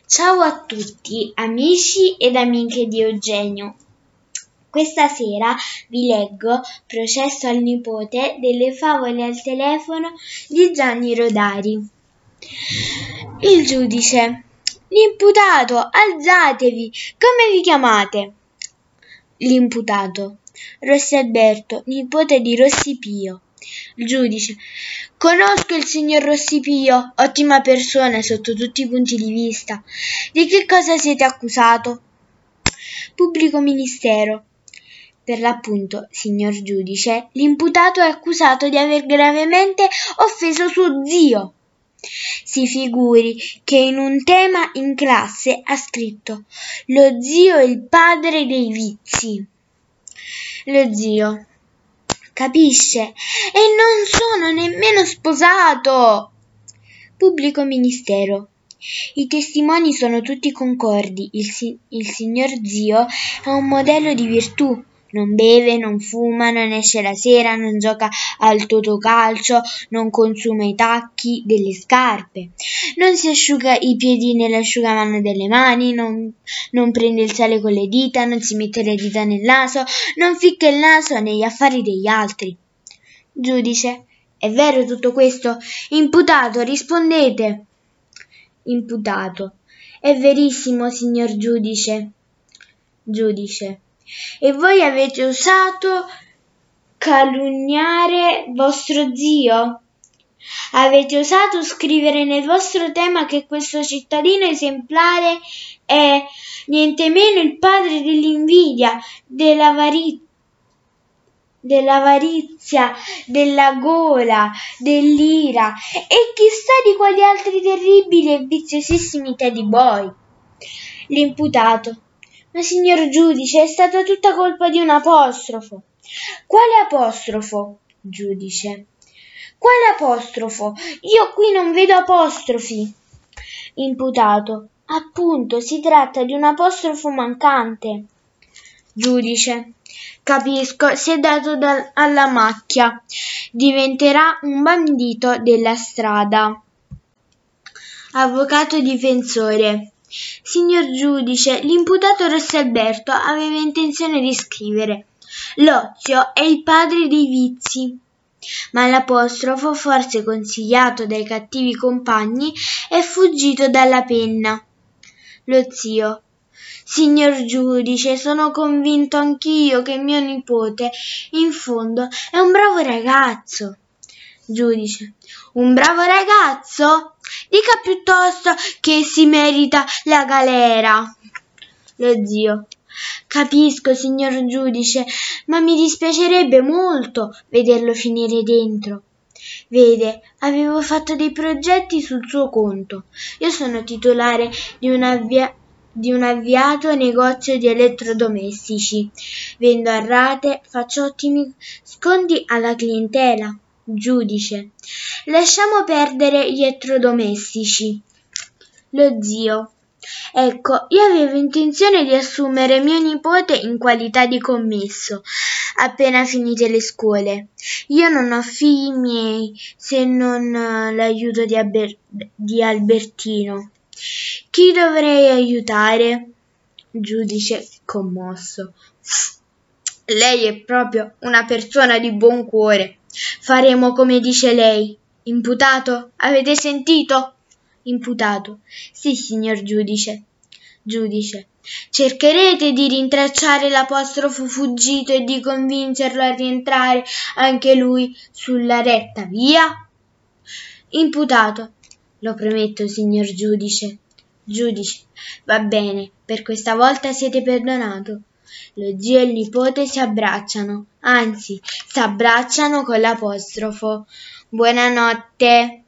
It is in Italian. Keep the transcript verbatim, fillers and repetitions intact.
Ciao a tutti, amici ed amiche di Eugenio. Questa sera vi leggo Processo al nipote delle favole al telefono di Gianni Rodari. Il giudice. L'imputato, alzatevi, come vi chiamate? L'imputato. Rossi Alberto, nipote di Rossi Pio. Il giudice. Conosco il signor Rossi Pio, ottima persona sotto tutti i punti di vista. Di che cosa siete accusato? Pubblico ministero. Per l'appunto, signor giudice, l'imputato è accusato di aver gravemente offeso suo zio. Si figuri che in un tema in classe ha scritto: lo zio è il padre dei vizi. Lo zio. Capisce? E non sono nemmeno sposato. Pubblico ministero. I testimoni sono tutti concordi. Il, si- il signor zio è un modello di virtù. Non beve, non fuma, non esce la sera, non gioca al totocalcio, non consuma i tacchi delle scarpe, non si asciuga i piedi nell'asciugamano delle mani, non, non prende il sale con le dita, non si mette le dita nel naso, non ficca il naso negli affari degli altri. Giudice. È vero tutto questo? Imputato, rispondete. Imputato. È verissimo, signor giudice. Giudice. E voi avete osato calunniare vostro zio? Avete osato scrivere nel vostro tema che questo cittadino esemplare è niente meno il padre dell'invidia, dell'avarizia, dell'avarizia, della gola, dell'ira e chissà di quali altri terribili e viziosissimi teddy boy. L'imputato. Ma signor giudice, è stata tutta colpa di un apostrofo. Quale apostrofo? Giudice. Quale apostrofo? Io qui non vedo apostrofi. Imputato. Appunto, si tratta di un apostrofo mancante. Giudice. Capisco, si è dato da- alla macchia. Diventerà un bandito della strada. Avvocato difensore. Signor giudice, l'imputato Rossi Alberto aveva intenzione di scrivere: l'ozio è il padre dei vizi. Ma l'apostrofo, forse consigliato dai cattivi compagni, è fuggito dalla penna. Lo zio. Signor giudice, sono convinto anch'io che mio nipote, in fondo, è un bravo ragazzo. Giudice. Un bravo ragazzo? Dica piuttosto che si merita la galera. Lo zio. Capisco, signor giudice, ma mi dispiacerebbe molto vederlo finire dentro. Vede, avevo fatto dei progetti sul suo conto. Io sono titolare di un, avvia- di un avviato negozio di elettrodomestici. Vendo a rate, faccio ottimi sconti alla clientela. Giudice. Lasciamo perdere gli elettrodomestici. Lo zio. Ecco, io avevo intenzione di assumere mio nipote in qualità di commesso, appena finite le scuole. Io non ho figli miei se non uh, l'aiuto di, Aber- di Albertino. Chi dovrei aiutare? Giudice commosso. Lei è proprio una persona di buon cuore. Faremo come dice lei. Imputato, avete sentito? Imputato. Sì, signor giudice. Giudice. Cercherete di rintracciare l'apostrofo fuggito e di convincerlo a rientrare anche lui sulla retta via? Imputato. Lo prometto, signor giudice. Giudice. Va bene, per questa volta siete perdonato. Lo zio e il nipote si abbracciano, anzi, si abbracciano con l'apostrofo. Buonanotte.